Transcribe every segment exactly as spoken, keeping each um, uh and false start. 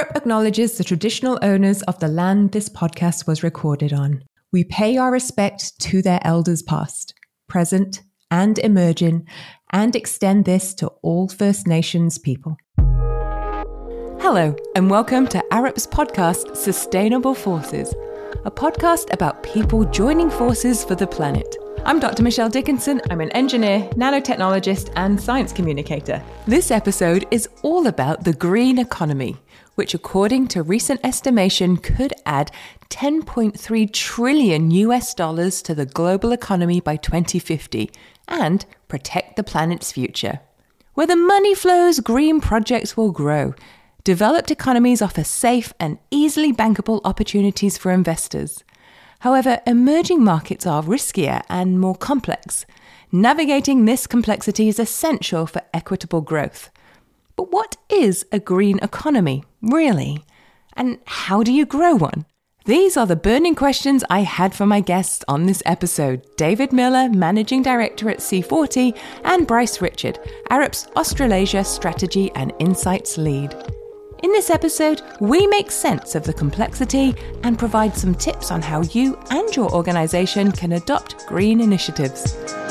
Arup acknowledges the traditional owners of the land this podcast was recorded on. We pay our respect to their elders past, present, and emerging, and extend this to all First Nations people. Hello, and welcome to Arup's podcast, Sustainable Forces, a podcast about people joining forces for the planet. I'm Doctor Michelle Dickinson. I'm an engineer, nanotechnologist, and science communicator. This episode is all about the green economy, which according to recent estimation could add ten point three trillion U S dollars to the global economy by twenty fifty and protect the planet's future. Where the money flows, green projects will grow. Developed economies offer safe and easily bankable opportunities for investors. However, emerging markets are riskier and more complex. Navigating this complexity is essential for equitable growth. But what is a green economy, really? And how do you grow one? These are the burning questions I had for my guests on this episode. David Miller, Managing Director at C forty, and Bryce Richard, Arup's Australasia Strategy and Insights Lead. In this episode, we make sense of the complexity and provide some tips on how you and your organisation can adopt green initiatives.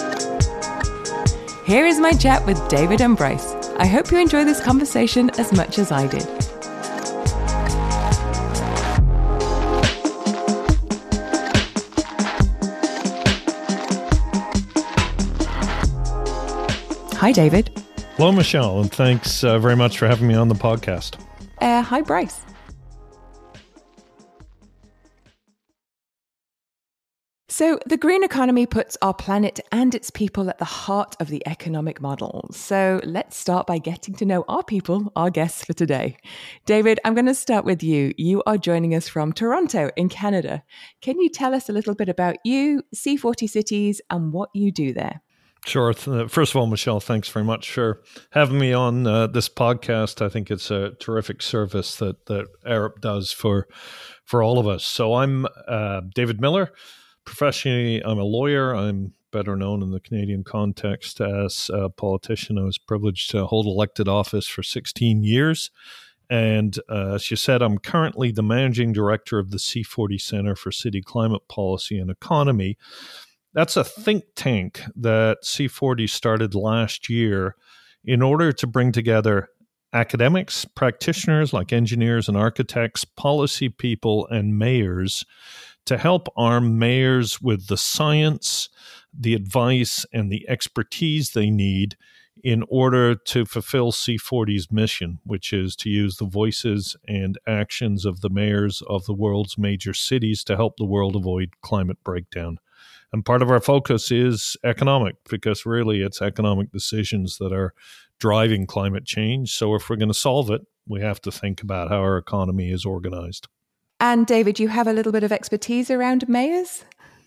Here is my chat with David and Bryce. I hope you enjoy this conversation as much as I did. Hi, David. Hello, Michelle, and thanks uh, very much for having me on the podcast. Uh, hi, Bryce. So the green economy puts our planet and its people at the heart of the economic model. So let's start by getting to know our people, our guests for today. David, I'm going to start with you. You are joining us from Toronto in Canada. Can you tell us a little bit about you, C forty Cities, and what you do there? Sure. First of all, Michelle, thanks very much for having me on uh, this podcast. I think it's a terrific service that that Arup does for for all of us. So I'm uh, David Miller. Professionally, I'm a lawyer. I'm better known in the Canadian context as a politician. I was privileged to hold elected office for sixteen years. And uh, as you said, I'm currently the managing director of the C forty Centre for City Climate Policy and Economy. That's a think tank that C forty started last year in order to bring together academics, practitioners like engineers and architects, policy people, and mayors to help arm mayors with the science, the advice, and the expertise they need in order to fulfill C forty's mission, which is to use the voices and actions of the mayors of the world's major cities to help the world avoid climate breakdown. And part of our focus is economic, because really it's economic decisions that are driving climate change. So if we're going to solve it, we have to think about how our economy is organized. And David, you have a little bit of expertise around mayors?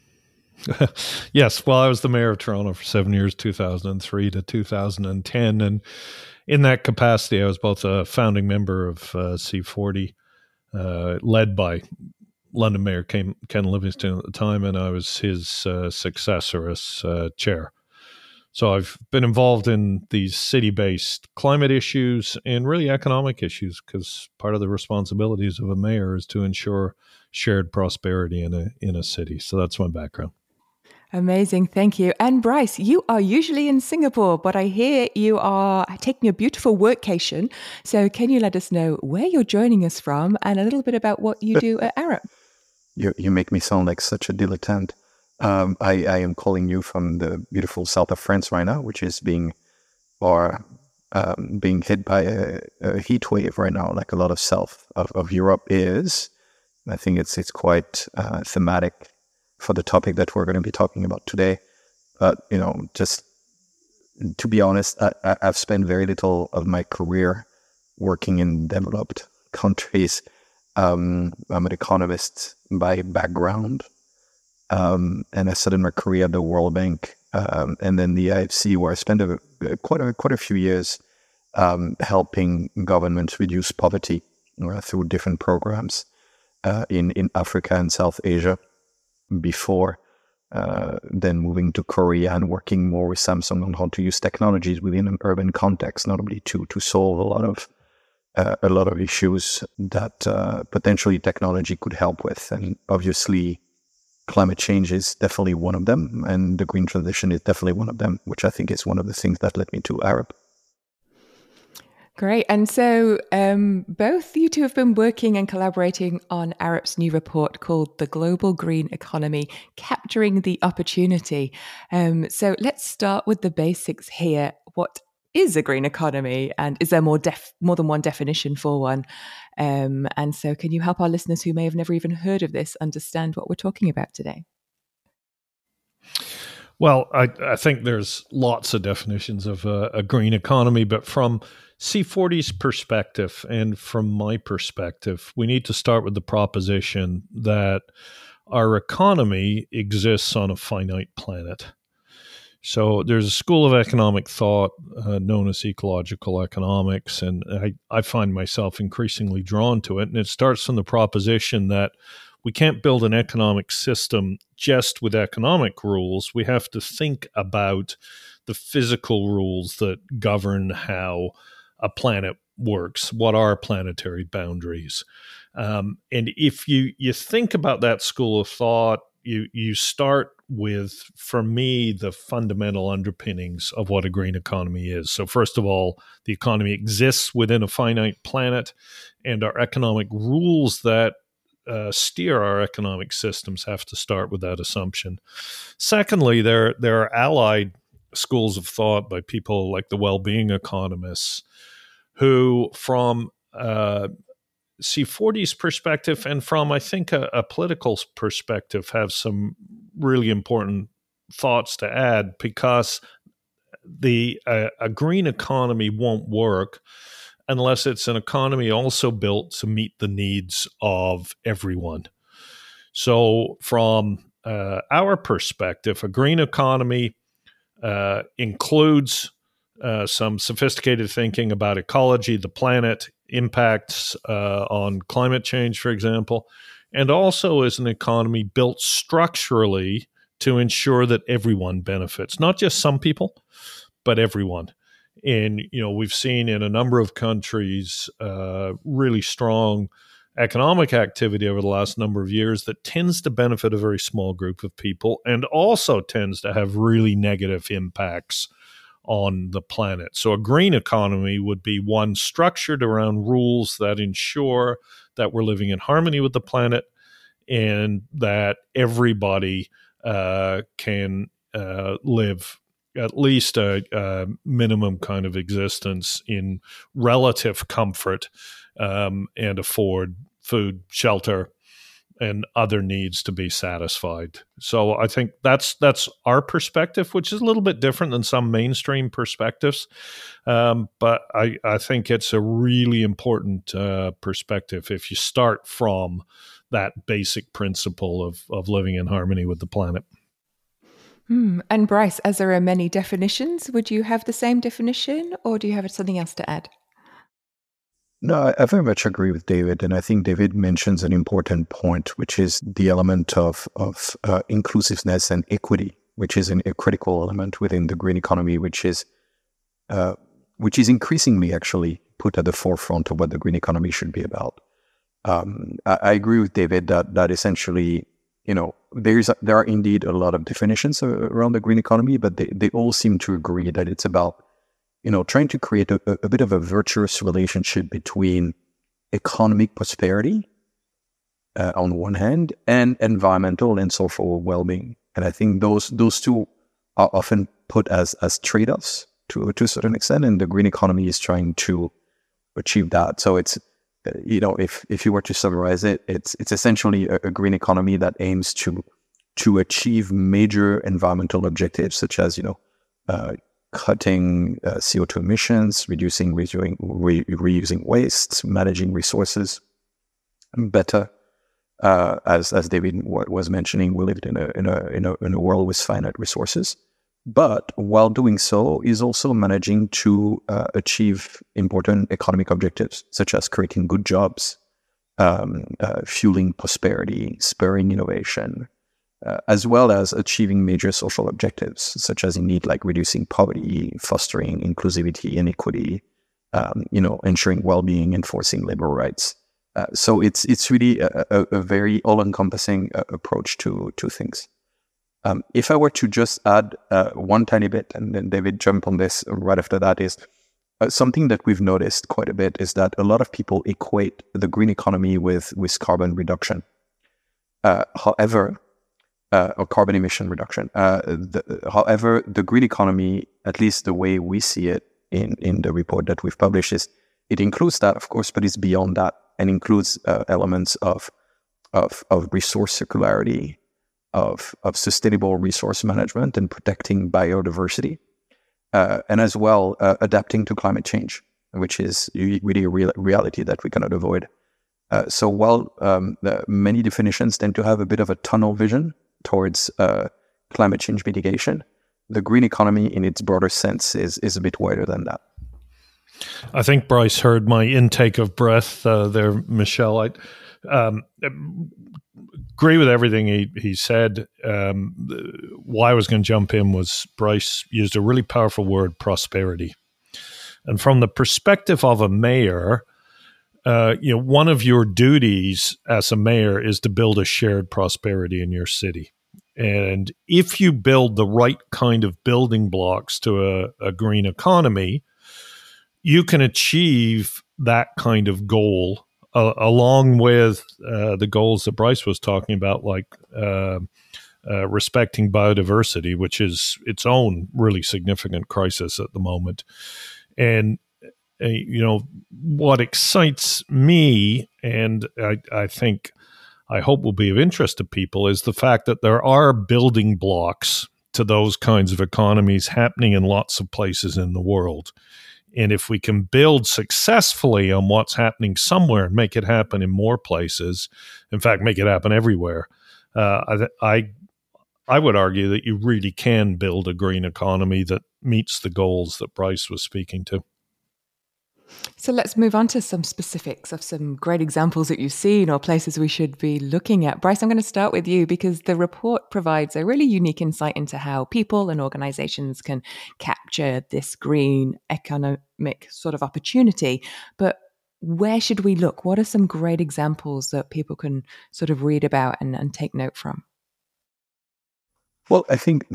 Yes. Well, I was the mayor of Toronto for seven years, two thousand three to two thousand ten. And in that capacity, I was both a founding member of uh, C forty, uh, led by London Mayor Ken, Ken Livingstone at the time, and I was his uh, successor as uh, chair. So I've been involved in these city-based climate issues and really economic issues, because part of the responsibilities of a mayor is to ensure shared prosperity in a in a city. So that's my background. Amazing. Thank you. And Bryce, you are usually in Singapore, but I hear you are taking a beautiful workcation. So can you let us know where you're joining us from and a little bit about what you do at Arup? You you make me sound like such a dilettante. Um, I, I am calling you from the beautiful south of France right now, which is being or um, being hit by a, a heat wave right now, like a lot of south of, of Europe is. I think it's it's quite uh, thematic for the topic that we're going to be talking about today. But you know, just to be honest, I, I've spent very little of my career working in developed countries. Um, I'm an economist by background, um, and I started my career at the World Bank, um, and then the I F C, where I spent a, quite a quite a few years um, helping governments reduce poverty uh, through different programs uh, in in Africa and South Asia. Before uh, then moving to Korea and working more with Samsung on how to use technologies within an urban context, notably to to solve a lot of uh, a lot of issues that uh, potentially technology could help with. And obviously, climate change is definitely one of them, and the green transition is definitely one of them, which I think is one of the things that led me to Arup. Great. And so um, both you two have been working and collaborating on Arup's new report called The Global Green Economy, Capturing the Opportunity. Um, so let's start with the basics here. What is a green economy? And is there more def- more than one definition for one? Um, and so can you help our listeners who may have never even heard of this understand what we're talking about today? Well, I, I think there's lots of definitions of a, a green economy, but from C forty's perspective and from my perspective, we need to start with the proposition that our economy exists on a finite planet. So there's a school of economic thought uh, known as ecological economics, and I, I find myself increasingly drawn to it. And it starts from the proposition that we can't build an economic system just with economic rules. We have to think about the physical rules that govern how a planet works, what are planetary boundaries. Um, and if you, you think about that school of thought, you, you start with, for me, the fundamental underpinnings of what a green economy is. So first of all, the economy exists within a finite planet, and our economic rules that Uh, steer our economic systems have to start with that assumption. Secondly, there there are allied schools of thought by people like the well-being economists who, from uh, C forty's perspective and from, I think, a, a political perspective, have some really important thoughts to add, because the uh, a green economy won't work unless it's an economy also built to meet the needs of everyone. So from uh, our perspective, a green economy uh, includes uh, some sophisticated thinking about ecology, the planet, impacts uh, on climate change, for example, and also is an economy built structurally to ensure that everyone benefits, not just some people, but everyone. And, you know, we've seen in a number of countries uh, really strong economic activity over the last number of years that tends to benefit a very small group of people and also tends to have really negative impacts on the planet. So a green economy would be one structured around rules that ensure that we're living in harmony with the planet and that everybody uh, can uh, live at least a, a minimum kind of existence in relative comfort um, and afford food, shelter, and other needs to be satisfied. So I think that's that's our perspective, which is a little bit different than some mainstream perspectives. Um, but I, I think it's a really important uh, perspective if you start from that basic principle of, of living in harmony with the planet. Hmm. And Bryce, as there are many definitions, would you have the same definition, or do you have something else to add? No, I, I very much agree with David, and I think David mentions an important point, which is the element of of uh, inclusiveness and equity, which is an, a critical element within the green economy, which is uh, which is increasingly actually put at the forefront of what the green economy should be about. Um, I, I agree with David that that essentially, you know, there's a, there are indeed a lot of definitions around the green economy, but they, they all seem to agree that it's about, you know, trying to create a, a bit of a virtuous relationship between economic prosperity uh, on one hand and environmental and social well-being. And I think those those two are often put as as trade-offs to to a certain extent, and the green economy is trying to achieve that. So it's, you know, if if you were to summarize it, it's it's essentially a, a green economy that aims to to achieve major environmental objectives, such as, you know, uh, cutting uh, C O two emissions, reducing reusing, re, reusing waste, managing resources better. Uh, as as David w- was mentioning, we lived in a in a in a in a world with finite resources, but while doing so, is also managing to uh, achieve important economic objectives, such as creating good jobs, um, uh, fueling prosperity, spurring innovation, uh, as well as achieving major social objectives, such as indeed like reducing poverty, fostering inclusivity and equity, um, you know, ensuring well-being, enforcing labor rights. Uh, so it's it's really a, a, a very all-encompassing uh, approach to to things. Um, if I were to just add uh, one tiny bit, and then David jump on this right after that, is uh, something that we've noticed quite a bit is that a lot of people equate the green economy with with carbon reduction. Uh, however, uh, or carbon emission reduction. Uh, the, however, the green economy, at least the way we see it in in the report that we've published, is it includes that, of course, but it's beyond that, and includes uh, elements of of of resource circularity, of of sustainable resource management and protecting biodiversity, uh, and as well uh, adapting to climate change, which is really a real reality that we cannot avoid. Uh, so while um, the many definitions tend to have a bit of a tunnel vision towards uh, climate change mitigation, the green economy in its broader sense is is a bit wider than that. I think Bryce heard my intake of breath uh, there, Michelle. I um, agree with everything he, he said. Um, why I was going to jump in was Bryce used a really powerful word, prosperity. And from the perspective of a mayor, uh, you know, one of your duties as a mayor is to build a shared prosperity in your city. And if you build the right kind of building blocks to a, a green economy, you can achieve that kind of goal uh, along with uh, the goals that Bryce was talking about, like uh, uh, respecting biodiversity, which is its own really significant crisis at the moment. And, uh, you know, what excites me, and I, I think, I hope will be of interest to people, is the fact that there are building blocks to those kinds of economies happening in lots of places in the world. And if we can build successfully on what's happening somewhere and make it happen in more places, in fact, make it happen everywhere, uh, I, I I would argue that you really can build a green economy that meets the goals that Bryce was speaking to. So let's move on to some specifics of some great examples that you've seen or places we should be looking at. Bryce, I'm going to start with you because the report provides a really unique insight into how people and organizations can capture this green economic sort of opportunity. But where should we look? What are some great examples that people can sort of read about and, and take note from? Well, I think...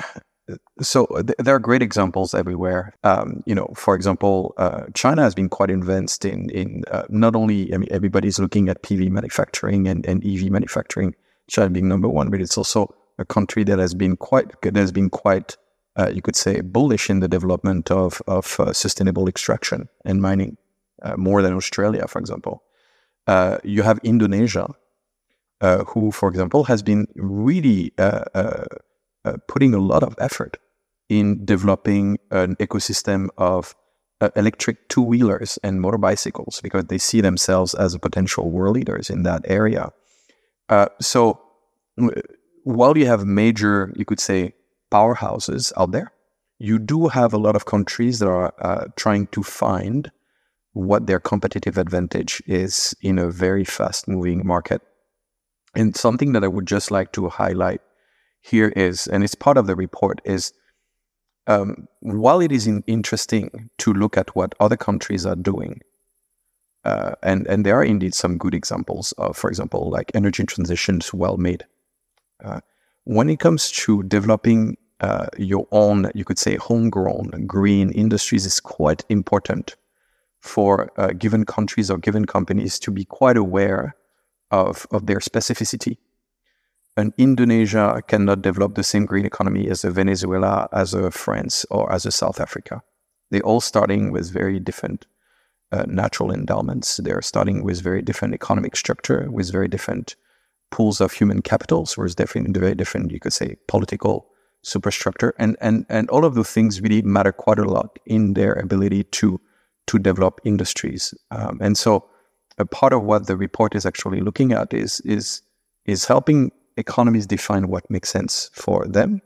So th- there are great examples everywhere. Um, you know, for example, uh, China has been quite advanced in in uh, not only, I mean, everybody's looking at P V manufacturing and, and E V manufacturing, China being number one, but it's also a country that has been quite that has been quite, uh, you could say, bullish in the development of of uh, sustainable extraction and mining, uh, more than Australia, for example. Uh, you have Indonesia, uh, who, for example, has been really uh, uh, Uh, putting a lot of effort in developing an ecosystem of uh, electric two-wheelers and motor bicycles because they see themselves as a potential world leaders in that area. Uh, so w- while you have major, you could say, powerhouses out there, you do have a lot of countries that are uh, trying to find what their competitive advantage is in a very fast-moving market. And something that I would just like to highlight here is, and it's part of the report, is um, while it is in, interesting to look at what other countries are doing, uh, and, and there are indeed some good examples of, for example, like energy transitions well made. Uh, when it comes to developing uh, your own, you could say, homegrown green industries is quite important for uh, given countries or given companies to be quite aware of, of their specificity. And Indonesia cannot develop the same green economy as a Venezuela, as a France, or as a South Africa. They're all starting with very different uh, natural endowments. They're starting with very different economic structure, with very different pools of human capitals, with different, very different, you could say, political superstructure. And and and all of those things really matter quite a lot in their ability to to develop industries. Um, and so, a part of what the report is actually looking at is is is helping economies define what makes sense for them,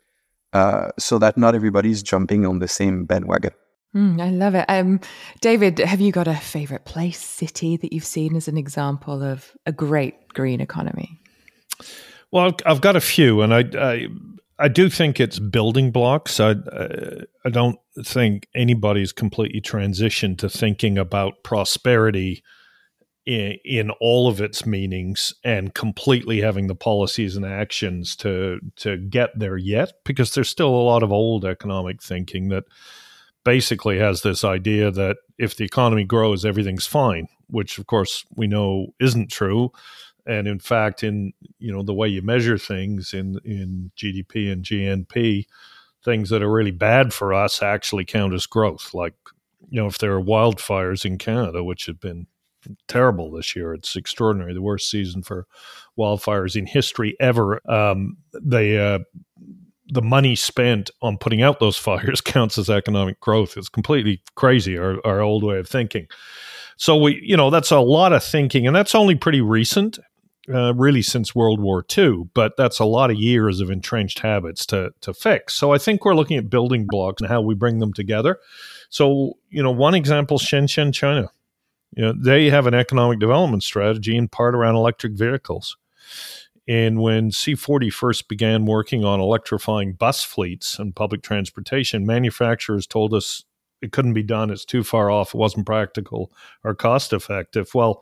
uh, so that not everybody is jumping on the same bandwagon. Mm, I love it. Um, David, have you got a favorite place, city that you've seen as an example of a great green economy? Well, I've got a few, and I, I I do think it's building blocks. I, uh, I don't think anybody's completely transitioned to thinking about prosperity in, in all of its meanings and completely having the policies and actions to to get there yet, because there's still a lot of old economic thinking that basically has this idea that if the economy grows, everything's fine, which of course we know isn't true. And in fact, in you know the way you measure things in, in G D P and G N P, things that are really bad for us actually count as growth. Like, you know, if there are wildfires in Canada, which have been terrible this year, it's extraordinary, the worst season for wildfires in history ever. Um, they uh, the money spent on putting out those fires counts as economic growth. It's completely crazy, our, our old way of thinking. So we, you know, that's a lot of thinking, and that's only pretty recent. Uh, really since World War Two, but that's a lot of years of entrenched habits to to fix. So I think we're looking at building blocks and how we bring them together. So, you know, one example, Shenzhen, China. You know, they have an economic development strategy in part around electric vehicles. And when C forty first began working on electrifying bus fleets and public transportation, manufacturers told us it couldn't be done, it's too far off, it wasn't practical or cost effective. Well,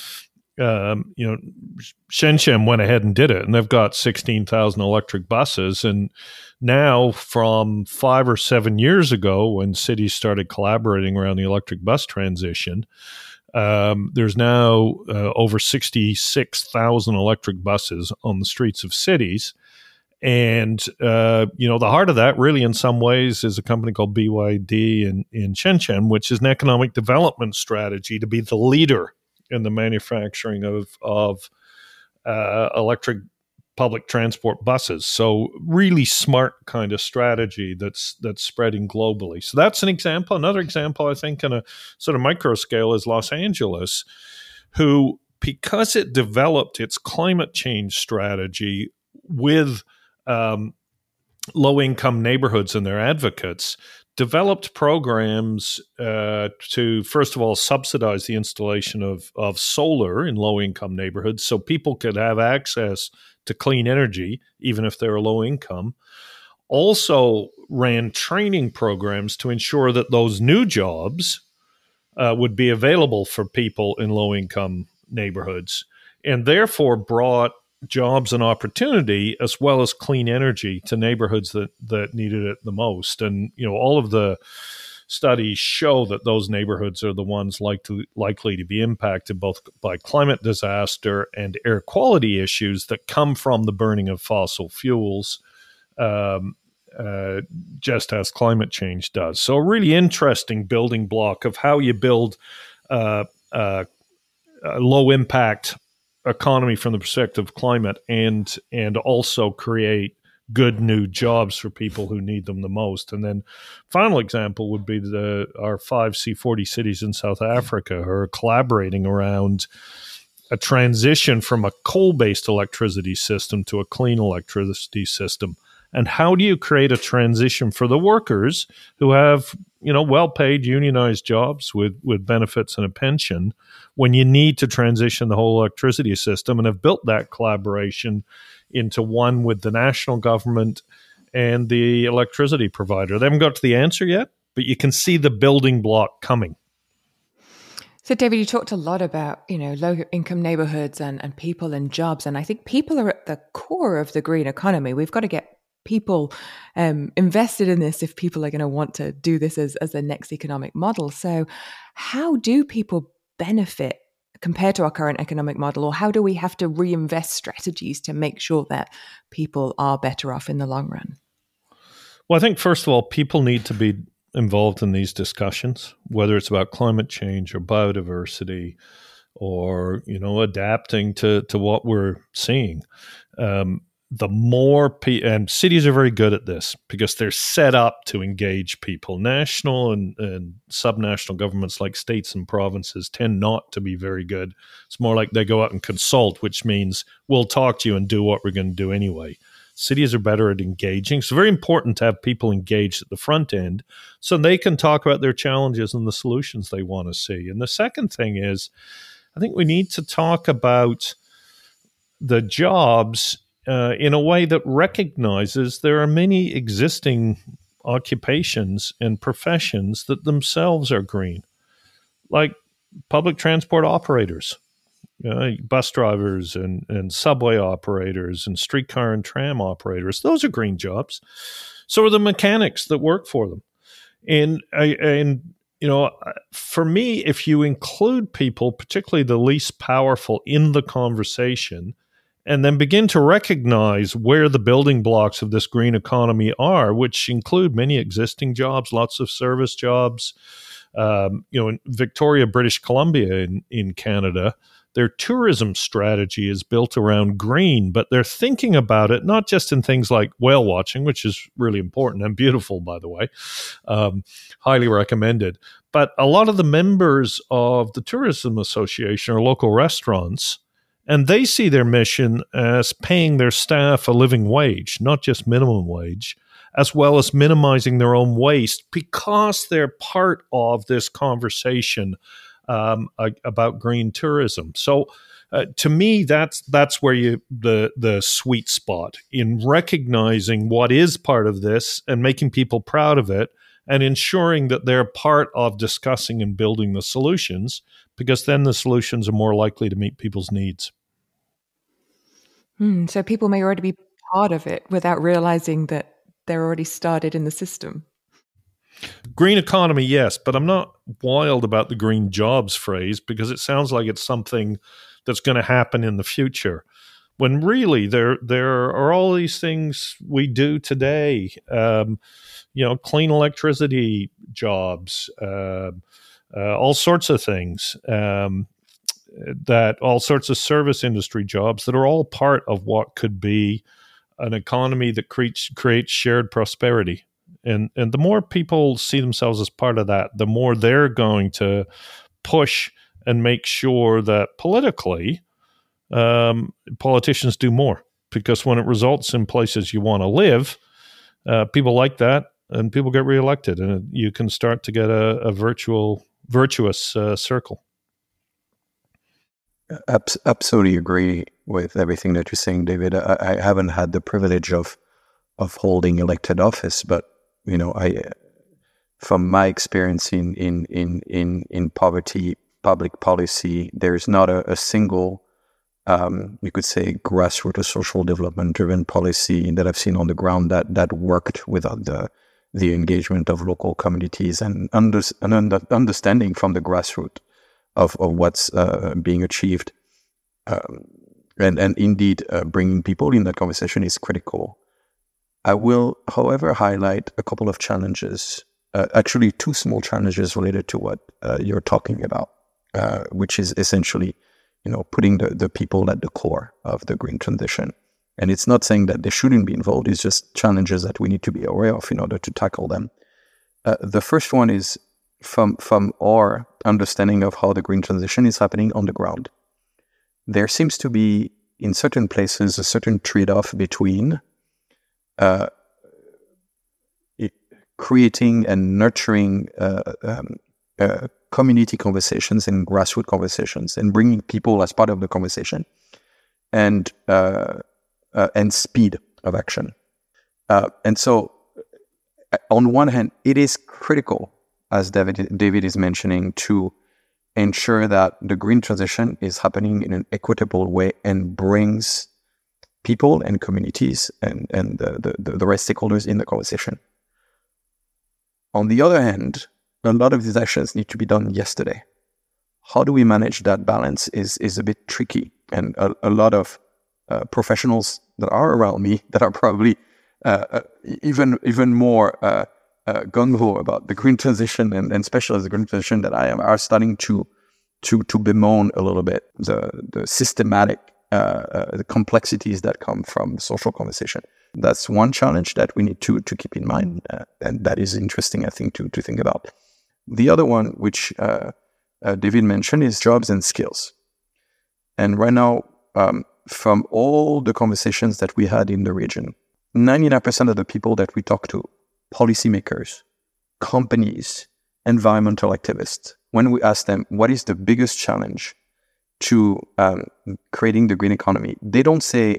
Um, you know, Shenzhen went ahead and did it, and they've got sixteen thousand electric buses. And now, from five or seven years ago, when cities started collaborating around the electric bus transition, um, there's now uh, over sixty-six thousand electric buses on the streets of cities. And, uh, you know, the heart of that really in some ways is a company called B Y D in, in Shenzhen, which is an economic development strategy to be the leader in the manufacturing of of uh, electric public transport buses. So really smart kind of strategy that's that's spreading globally. So that's an example. Another example, I think, on a sort of micro scale is Los Angeles, who, because it developed its climate change strategy with um, low-income neighborhoods and their advocates, developed programs uh, to, first of all, subsidize the installation of, of solar in low-income neighborhoods so people could have access to clean energy, even if they're low income. Also ran training programs to ensure that those new jobs uh, would be available for people in low-income neighborhoods, and therefore brought jobs and opportunity as well as clean energy to neighborhoods that that needed it the most. And you know, all of the studies show that those neighborhoods are the ones likely likely to be impacted both by climate disaster and air quality issues that come from the burning of fossil fuels, um, uh, just as climate change does. So a really interesting building block of how you build uh, uh, a low impact economy from the perspective of climate, and and also create good new jobs for people who need them the most. And then final example would be the our five C forty cities in South Africa who are collaborating around a transition from a coal-based electricity system to a clean electricity system. And how do you create a transition for the workers who have, you know, well-paid unionized jobs with, with benefits and a pension when you need to transition the whole electricity system, and have built that collaboration into one with the national government and the electricity provider? They haven't got to the answer yet, but you can see the building block coming. So, David, you talked a lot about, you know, low-income neighborhoods and, and people and jobs. And I think people are at the core of the green economy. We've got to get people um, invested in this if people are going to want to do this as, as the next economic model. So how do people benefit compared to our current economic model, or how do we have to reinvest strategies to make sure that people are better off in the long run? Well, I think, first of all, people need to be involved in these discussions, whether it's about climate change or biodiversity or, you know, adapting to, to what we're seeing. Um, The more pe- and cities are very good at this because they're set up to engage people. National and, and subnational governments like states and provinces tend not to be very good. It's more like they go out and consult, which means we'll talk to you and do what we're going to do anyway. Cities are better at engaging. It's very important to have people engaged at the front end so they can talk about their challenges and the solutions they want to see. And the second thing is, I think we need to talk about the jobs uh, in a way that recognizes there are many existing occupations and professions that themselves are green, like public transport operators, you know, bus drivers and, and subway operators and streetcar and tram operators. Those are green jobs. So are the mechanics that work for them. And, and you know, for me, if you include people, particularly the least powerful, in the conversation, and then begin to recognize where the building blocks of this green economy are, which include many existing jobs, lots of service jobs. Um, you know, in Victoria, British Columbia in, in Canada, their tourism strategy is built around green, but they're thinking about it not just in things like whale watching, which is really important and beautiful, by the way, um, highly recommended. But a lot of the members of the Tourism Association are local restaurants, and they see their mission as paying their staff a living wage, not just minimum wage, as well as minimizing their own waste, because they're part of this conversation um, about green tourism. So uh, to me, that's that's where you the the sweet spot in recognizing what is part of this and making people proud of it, and ensuring that they're part of discussing and building the solutions, because then the solutions are more likely to meet people's needs. Mm, so people may already be part of it without realizing that they're already started in the system. Green economy, yes, but I'm not wild about the green jobs phrase, because it sounds like it's something that's going to happen in the future, when really there there are all these things we do today. Um, you know, clean electricity jobs, uh, uh, all sorts of things, um, that all sorts of service industry jobs that are all part of what could be an economy that creates creates shared prosperity. And and the more people see themselves as part of that, the more they're going to push and make sure that politically, um, politicians do more. Because when it results in places you want to live, uh, people like that, and people get reelected, and you can start to get a, a virtual, virtuous uh, circle. Absolutely agree with everything that you're saying, David. I, I haven't had the privilege of of holding elected office, but you know, I, from my experience in in in in, in poverty public policy, there is not a, a single, um, you could say, grassroots or social development driven policy that I've seen on the ground that that worked without the the engagement of local communities and under, an under, understanding from the grassroots of of what's uh, being achieved, um, and and indeed uh, bringing people in that conversation is critical. I will, however, highlight a couple of challenges, uh, actually two small challenges related to what uh, you're talking about, uh, which is essentially, you know, putting the, the people at the core of the green transition. And it's not saying that they shouldn't be involved, it's just challenges that we need to be aware of in order to tackle them. Uh, the first one is from, from our understanding of how the green transition is happening on the ground. There seems to be, in certain places, a certain trade-off between Uh, it, creating and nurturing uh, um, uh, community conversations and grassroots conversations, and bringing people as part of the conversation, and uh, uh, and speed of action. Uh, and so, on one hand, it is critical, as David David is mentioning, to ensure that the green transition is happening in an equitable way and brings people and communities and, and the, the, the right stakeholders in the conversation. On the other hand, a lot of these actions need to be done yesterday. How do we manage that balance is, is a bit tricky. And a, a lot of uh, professionals that are around me that are probably uh, uh, even even more uh, uh, gung-ho about the green transition and, and especially the green transition that I am are starting to to to bemoan a little bit the, the systematic Uh, uh, the complexities that come from social conversation. That's one challenge that we need to to keep in mind, uh, and that is interesting, I think, to to think about. The other one, which uh, uh, David mentioned, is jobs and skills. And right now, um, from all the conversations that we had in the region, ninety-nine percent of the people that we talk to, policymakers, companies, environmental activists, when we ask them, what is the biggest challenge to um, creating the green economy, they don't say,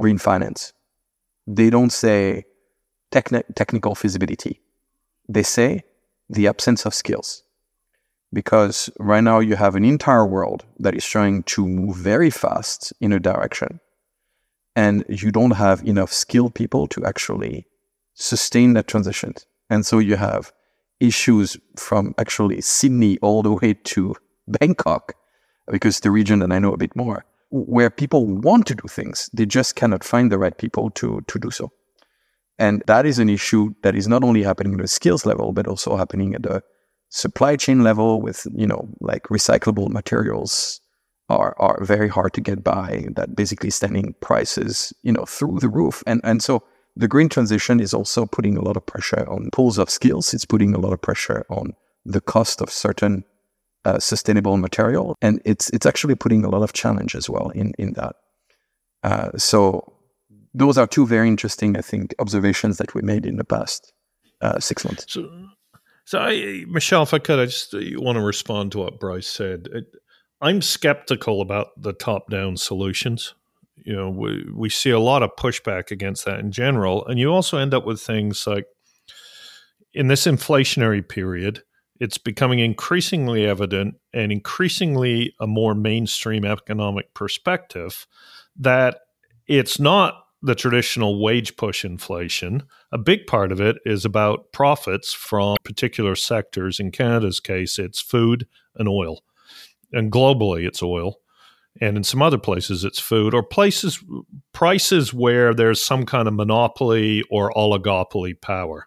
green finance. They don't say techni- technical feasibility. They say the absence of skills. Because right now you have an entire world that is trying to move very fast in a direction, and you don't have enough skilled people to actually sustain that transition. And so you have issues from actually Sydney all the way to Bangkok, because the region that I know a bit more, where people want to do things, they just cannot find the right people to, to do so. And that is an issue that is not only happening at the skills level, but also happening at the supply chain level with, you know, like recyclable materials are, are very hard to get by, that basically sending prices, you know, through the roof. And, and so the green transition is also putting a lot of pressure on pools of skills. It's putting a lot of pressure on the cost of certain uh, sustainable material. And it's it's actually putting a lot of challenge as well in, in that. Uh, so those are two very interesting, I think, observations that we made in the past uh, six months. So, so I, Michelle, if I could, I just want to respond to what Bryce said. It, I'm skeptical about the top-down solutions. You know, we, we see a lot of pushback against that in general. And you also end up with things like, in this inflationary period, it's becoming increasingly evident and increasingly a more mainstream economic perspective that it's not the traditional wage push inflation. A big part of it is about profits from particular sectors. In Canada's case, it's food and oil. And globally, it's oil. And in some other places, it's food, or places, prices where there's some kind of monopoly or oligopoly power.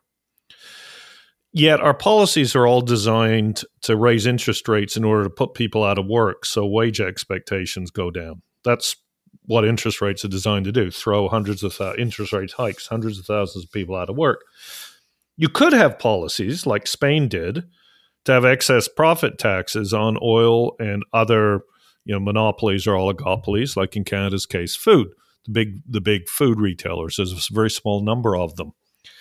Yet our policies are all designed to raise interest rates in order to put people out of work, so wage expectations go down. That's what interest rates are designed to do, throw hundreds of th- interest rate hikes, hundreds of thousands of people out of work. You could have policies like Spain did to have excess profit taxes on oil and other, you know, monopolies or oligopolies, like in Canada's case, food. The big, the big food retailers, there's a very small number of them.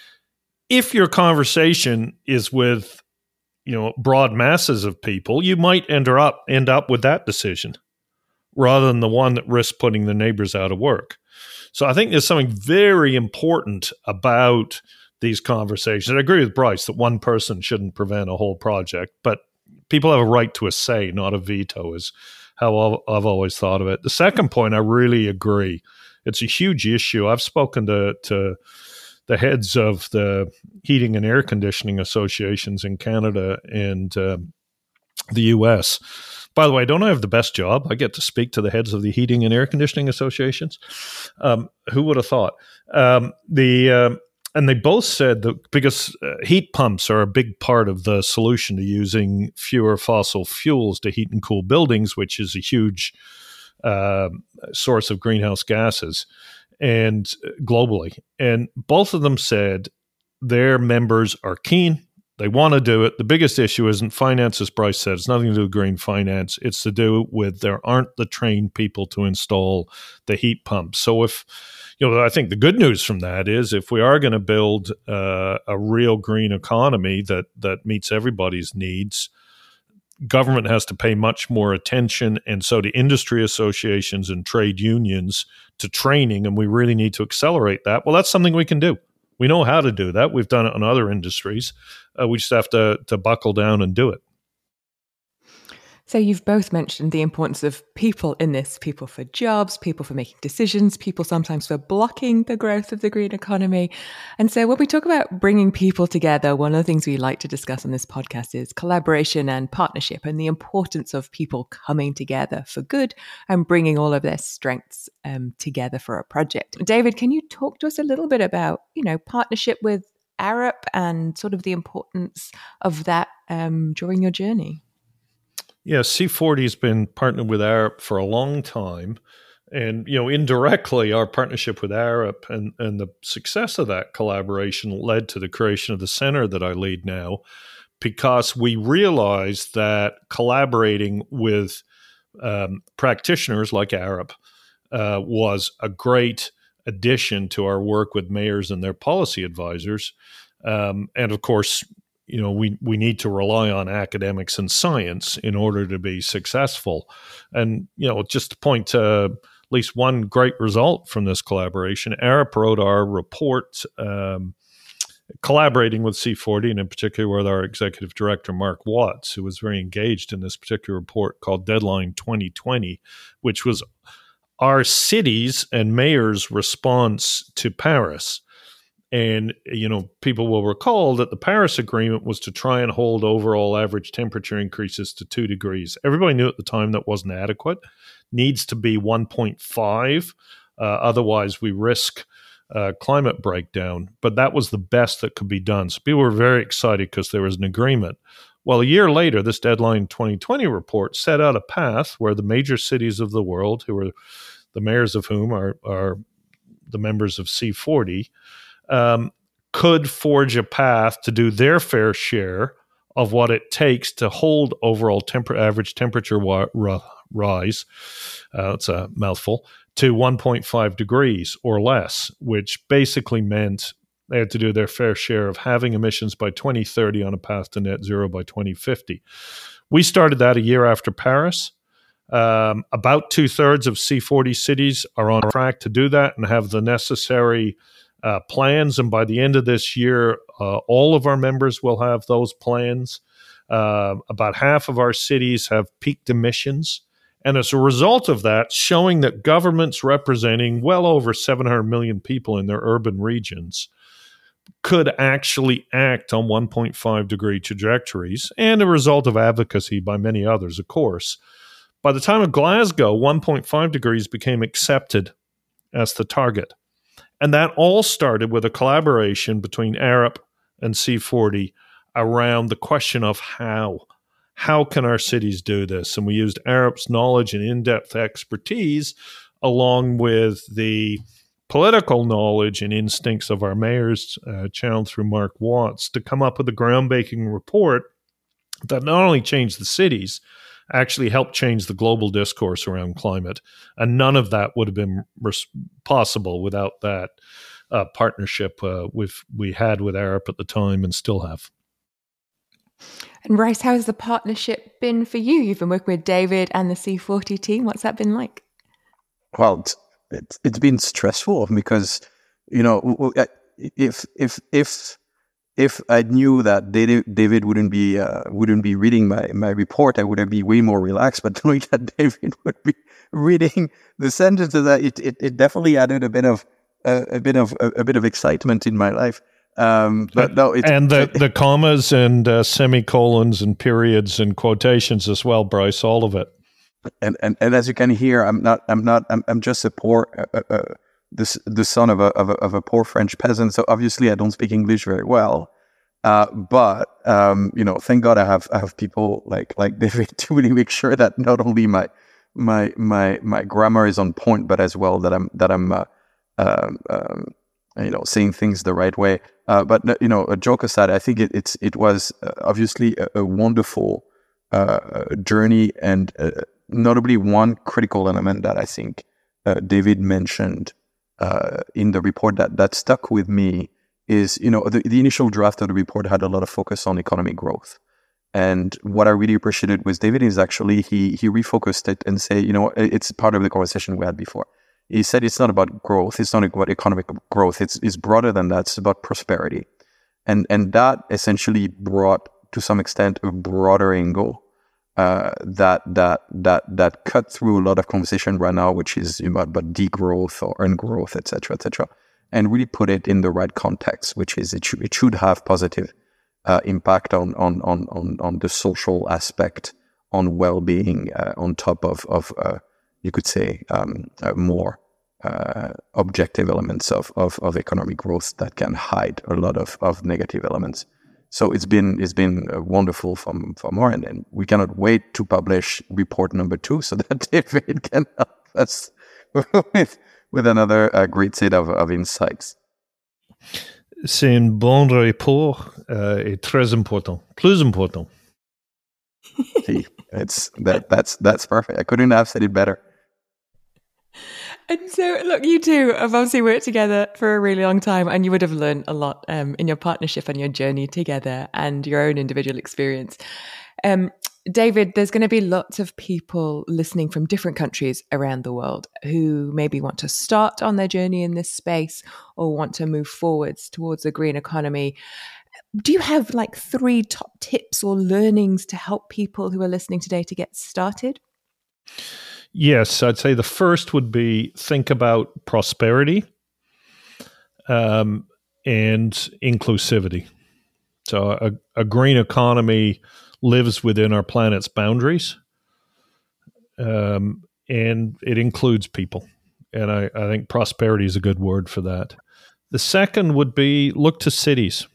If your conversation is with, you know, broad masses of people, you might end up end up with that decision rather than the one that risks putting the neighbors out of work. So I think there's something very important about these conversations. I agree with Bryce that one person shouldn't prevent a whole project, but people have a right to a say, not a veto, is how I've always thought of it. The second point, I really agree. It's a huge issue. I've spoken to, to the heads of the heating and air conditioning associations in Canada and uh, the U S. By the way, don't I have the best job? I get to speak to the heads of the heating and air conditioning associations. Um, who would have thought? Um, the uh, and they both said that because uh, heat pumps are a big part of the solution to using fewer fossil fuels to heat and cool buildings, which is a huge uh, source of greenhouse gases, and globally. And both of them said their members are keen. They want to do it. The biggest issue isn't finance, as Bryce said. It's nothing to do with green finance. It's to do with there aren't the trained people to install the heat pumps. So if, you know, I think the good news from that is if we are going to build uh, a real green economy that that meets everybody's needs, government has to pay much more attention, and so do industry associations and trade unions to training, and we really need to accelerate that. Well, that's something we can do. We know how to do that. We've done it in other industries. Uh, we just have to to buckle down and do it. So you've both mentioned the importance of people in this, people for jobs, people for making decisions, people sometimes for blocking the growth of the green economy. And so when we talk about bringing people together, one of the things we like to discuss on this podcast is collaboration and partnership and the importance of people coming together for good and bringing all of their strengths um, together for a project. David, can you talk to us a little bit about, you know, partnership with Arup and sort of the importance of that um, during your journey? Yeah, C forty has been partnered with Arup for a long time. And, you know, indirectly, our partnership with Arup and, and the success of that collaboration led to the creation of the center that I lead now, because we realized that collaborating with um, practitioners like Arup uh, was a great addition to our work with mayors and their policy advisors. Um, and, of course, you know, we, we need to rely on academics and science in order to be successful. And, you know, just to point to least one great result from this collaboration. Arup wrote our report, um, collaborating with C forty, and in particular with our executive director, Mark Watts, who was very engaged in this particular report called Deadline twenty twenty, which was our cities and mayors' response to Paris. And, you know, people will recall that the Paris Agreement was to try and hold overall average temperature increases to two degrees. Everybody knew at the time that wasn't adequate. Needs to be one point five. Uh, otherwise, we risk uh, climate breakdown. But that was the best that could be done. So people were very excited because there was an agreement. Well, a year later, this Deadline twenty twenty report set out a path where the major cities of the world, who are the mayors of whom are, are the members of C forty, Um, could forge a path to do their fair share of what it takes to hold overall temper- average temperature wa- ra- rise, uh, that's a mouthful, to one point five degrees or less, which basically meant they had to do their fair share of having emissions by twenty thirty on a path to net zero by twenty fifty. We started that a year after Paris. Um, about two-thirds of C forty cities are on track to do that and have the necessary Uh, plans, and by the end of this year, uh, all of our members will have those plans. Uh, about half of our cities have peaked emissions. And as a result of that, showing that governments representing well over seven hundred million people in their urban regions could actually act on one point five degree trajectories, and a result of advocacy by many others, of course. By the time of Glasgow, one point five degrees became accepted as the target. And that all started with a collaboration between Arup and C forty around the question of how. How can our cities do this? And we used Arup's knowledge and in-depth expertise along with the political knowledge and instincts of our mayors, uh, channeled through Mark Watts, to come up with a groundbreaking report that not only changed the cities, actually helped change the global discourse around climate. And none of that would have been res- possible without that uh, partnership uh, with, we had with Arup at the time and still have. And Bryce, how has the partnership been for you? You've been working with David and the C forty team. What's that been like? Well, it's, it's, it's been stressful because, you know, if if if if I knew that David wouldn't be uh, wouldn't be reading my, my report, I would have been way more relaxed. But knowing that David would be reading the sentences, that it, it, it definitely added a bit of uh, a bit of a, a bit of excitement in my life. Um, but no, it's, and the the commas and uh, semicolons and periods and quotations as well, Bryce. All of it. And and, and as you can hear, I'm not I'm not I'm I'm just a poor. Uh, uh, The, the son of a, of a of a poor French peasant, so obviously I don't speak English very well. Uh, but um, you know, thank God I have I have people like like David to really make sure that not only my my my my grammar is on point, but as well that I'm that I'm uh, uh, um, you know, saying things the right way. Uh, but you know, a joke aside, I think it, it's it was uh, obviously a, a wonderful uh, journey, and uh, notably one critical element that I think uh, David mentioned Uh, in the report that, that stuck with me is, you know, the, the initial draft of the report had a lot of focus on economic growth. And what I really appreciated with David is actually he he refocused it and say, you know, it's part of the conversation we had before. He said it's not about growth, it's not about economic growth, it's it's broader than that, it's about prosperity. And and that essentially brought, to some extent, a broader angle Uh, that that that that cut through a lot of conversation right now, which is about, about degrowth or earned growth, et cetera, et cetera, and really put it in the right context, which is it should it should have positive uh, impact on on on on on the social aspect, on well-being, uh, on top of of uh, you could say um, uh, more uh, objective elements of, of of economic growth that can hide a lot of of negative elements. So it's been it's been uh, wonderful from from our end, and we cannot wait to publish report number two so that David can help us with with another uh, great set of, of insights. C'est un bon report uh, et très important, plus important. See, it's that that's that's perfect. I couldn't have said it better. And so, look, you two have obviously worked together for a really long time, and you would have learned a lot um, in your partnership and your journey together and your own individual experience. Um, David, there's going to be lots of people listening from different countries around the world who maybe want to start on their journey in this space or want to move forwards towards a green economy. Do you have like three top tips or learnings to help people who are listening today to get started? Yes, I'd say the first would be think about prosperity um, and inclusivity. So a, a green economy lives within our planet's boundaries, um, and it includes people. And I, I think prosperity is a good word for that. The second would be look to cities.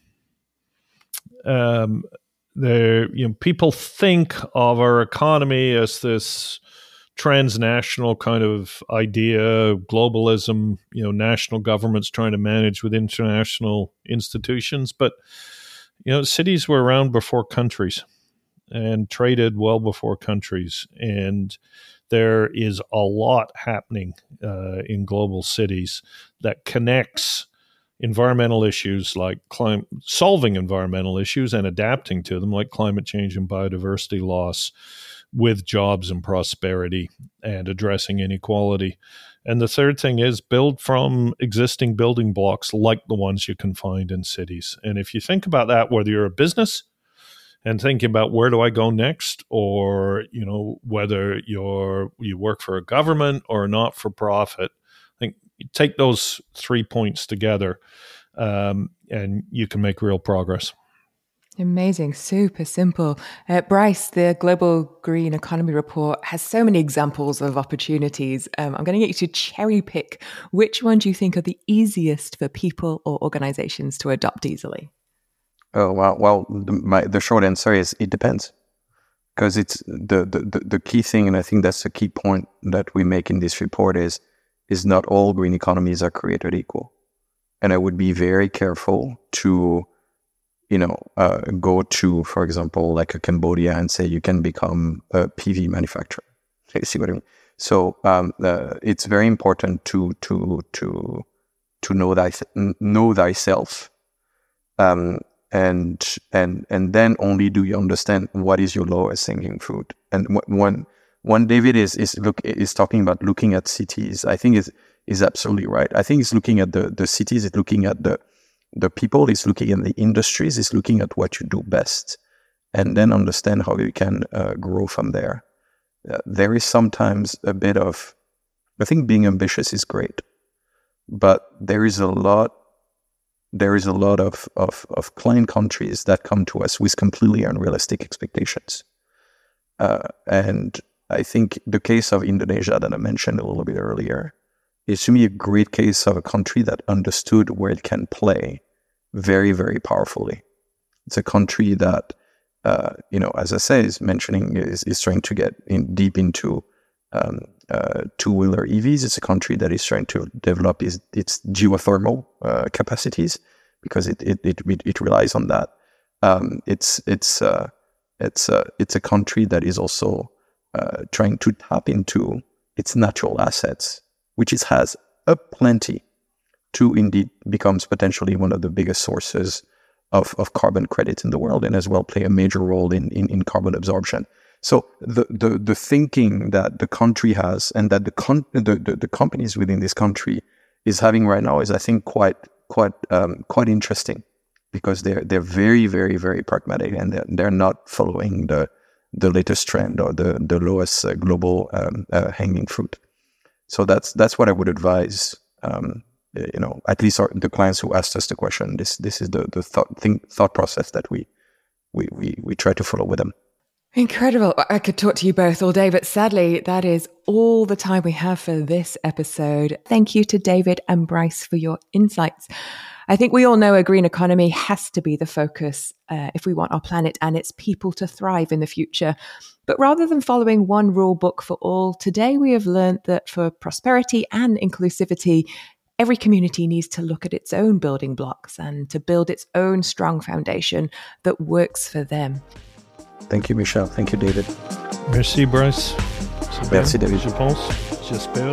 Um, there, you know, people think of our economy as this transnational kind of idea, globalism, you know, national governments trying to manage with international institutions. But, you know, cities were around before countries and traded well before countries. And there is a lot happening uh, in global cities that connects environmental issues like clim- solving environmental issues and adapting to them, like climate change and biodiversity loss, with jobs and prosperity and addressing inequality. And the third thing is build from existing building blocks like the ones you can find in cities. And if you think about that, whether you're a business and thinking about where do I go next, or, you know, whether you're you work for a government or a not-for-profit, I think you take those three points together um, and you can make real progress. Amazing. Super simple. Uh, Bryce, the Global Green Economy Report has so many examples of opportunities. Um, I'm going to get you to cherry pick which ones you think are the easiest for people or organizations to adopt easily. Oh, well, well the, my, the short answer is it depends. Because it's the, the, the key thing, and I think that's the key point that we make in this report is, is not all green economies are created equal. And I would be very careful to you know, uh, go to, for example, like a Cambodia and say you can become a P V manufacturer. You see what I mean? So um, uh, it's very important to to to to know thy know thyself, um, and and and then only do you understand what is your lowest hanging fruit. And when when David is is look is talking about looking at cities, I think is is absolutely right. I think it's looking at the the cities, it's looking at the The people, is looking at the industries, is looking at what you do best, and then understand how you can uh, grow from there. Uh, there is sometimes a bit of, I think being ambitious is great, but there is a lot, there is a lot of, of, of client countries that come to us with completely unrealistic expectations. Uh, and I think the case of Indonesia that I mentioned a little bit earlier is to me a great case of a country that understood where it can play very, very powerfully. It's a country that, uh, you know, as I say, is mentioning, is, is trying to get in deep into um, uh, two-wheeler E Vs. It's a country that is trying to develop its, its geothermal uh, capacities because it, it it it relies on that. Um, it's it's uh, it's uh, it's a country that is also uh, trying to tap into its natural assets, which it has a plenty, to indeed becomes potentially one of the biggest sources of, of carbon credits in the world, and as well play a major role in, in, in carbon absorption. So the, the, the thinking that the country has and that the, con- the, the the companies within this country is having right now is, I think, quite quite um, quite interesting, because they're they're very very very pragmatic, and they're, they're not following the the latest trend or the the lowest uh, global um, uh, hanging fruit. So that's that's what I would advise. Um, you know, at least our, the clients who asked us the question. This this is the the thought think, thought process that we we we we try to follow with them. Incredible. I could talk to you both all day, but sadly, that is all the time we have for this episode. Thank you to David and Bryce for your insights. I think we all know a green economy has to be the focus uh, if we want our planet and its people to thrive in the future. But rather than following one rule book for all, today we have learned that for prosperity and inclusivity, every community needs to look at its own building blocks and to build its own strong foundation that works for them. Thank you, Michel. Thank you, David. Merci, Bryce. Merci, David. Je pense. J'espère.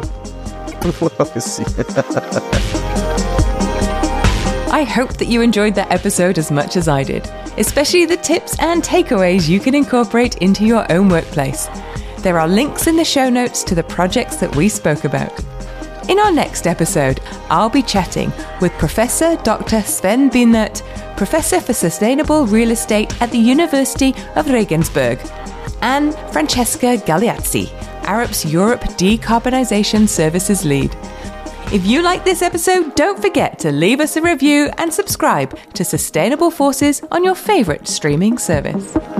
I hope that you enjoyed that episode as much as I did. especially the tips and takeaways you can incorporate into your own workplace. There are links in the show notes to the projects that we spoke about. In our next episode, I'll be chatting with Professor Doctor Sven Bienert, Professor for Sustainable Real Estate at the University of Regensburg, and Francesca Galeazzi, Arup's Europe Decarbonisation Services Lead. If you like this episode, don't forget to leave us a review and subscribe to Sustainable Forces on your favourite streaming service.